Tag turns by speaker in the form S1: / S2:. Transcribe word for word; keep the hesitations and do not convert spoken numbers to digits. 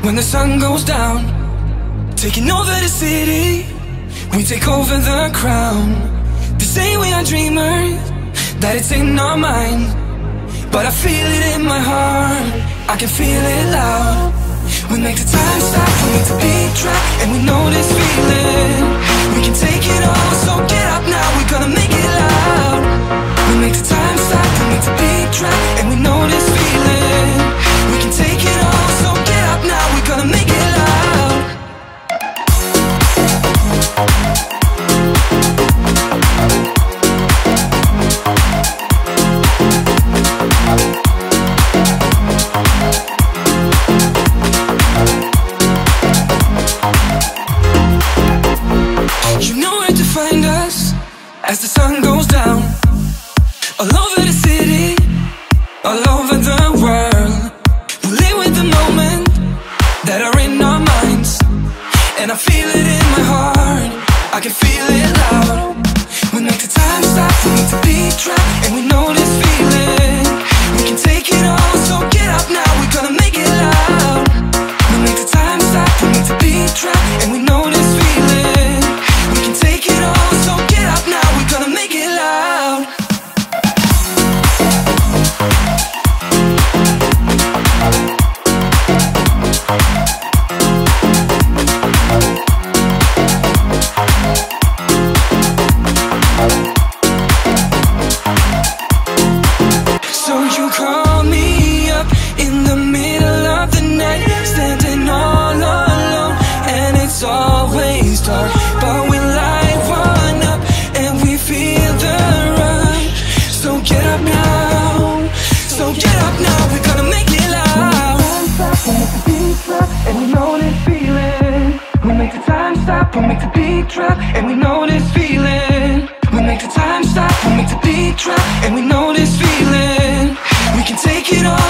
S1: When the sun goes down, taking over the city, we take over the crown. They say we are dreamers, that it's in our mind, but I feel it in my heart, I can feel it loud. We make the time stop, we make the beat drop, and we know this feeling. We can take it all, so get up now, we're gonna make it loud. We make the time stop, we make the beat drop, and we know this feeling. We can take it all, so get up now, we're gonna make it loud. You know where to find us as the sun goes down. All over the city, all over the world. We live with the moment that are in our minds, and I feel it in my heart, I can feel it loud. We make the time stop, we make the beat drop, and we know this feeling. We can take it all, so get up now, we're gonna make it loud. We make the time stop, we make the beat drop, and we know this feeling. We can take it all, so get up now, we're gonna make it loud. So you call me up in the middle of the night, standing all alone, and it's always dark, but we light one up and we feel the rush. So get up now, so get up now, we're gonna make it loud. We make the beat drop, and we know this feeling. We make the time stop, we make the beat drop, and we know this feeling. We make the time stop, we make the beat drop, and we know this feeling. We can take it all.